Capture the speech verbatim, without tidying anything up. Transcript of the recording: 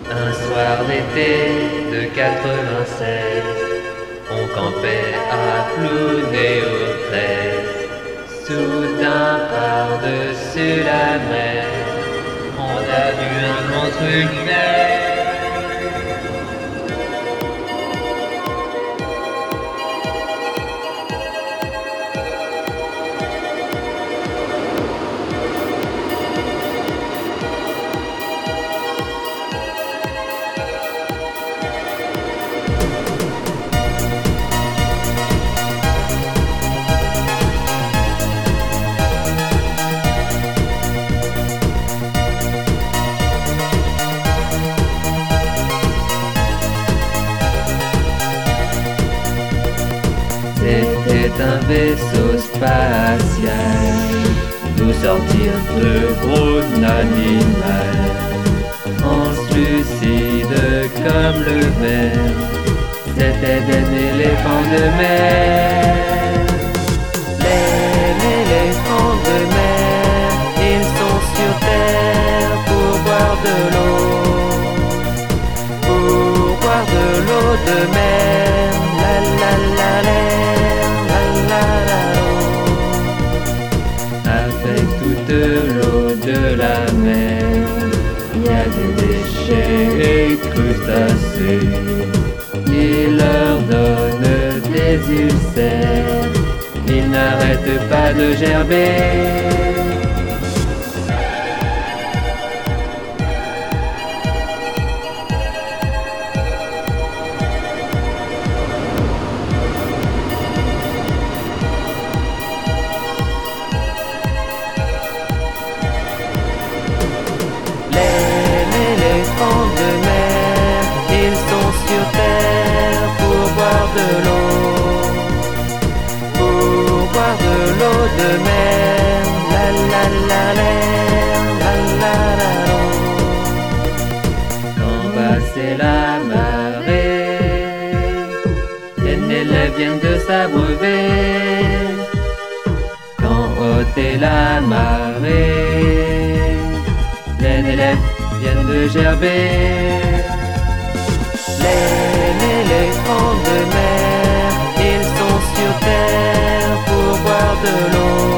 Un soir d'été de quatre-vingt-seize, on campait à Plounéo-treize. Soudain, par-dessus la mer, on a vu un autre univers. C'était un vaisseau spatial, d'où sortir de gros animal, translucide comme le verre. C'était des éléphants de mer. Les éléphants de mer, ils sont sur terre pour boire de l'eau, pour boire de l'eau de mer. La la la la. Avec toute l'eau de la mer, il y a des déchets et crustacés qui leur donnent des ulcères. Ils n'arrêtent pas de gerber. De l'eau, pour boire de l'eau de mer. La la la la, la la la la. Quand passait la marée, les élèves viennent de s'abreuver. Quand ôtait la marée, les élèves viennent de gerber. Les éléphants de mer, ils sont sur terre pour boire de l'eau.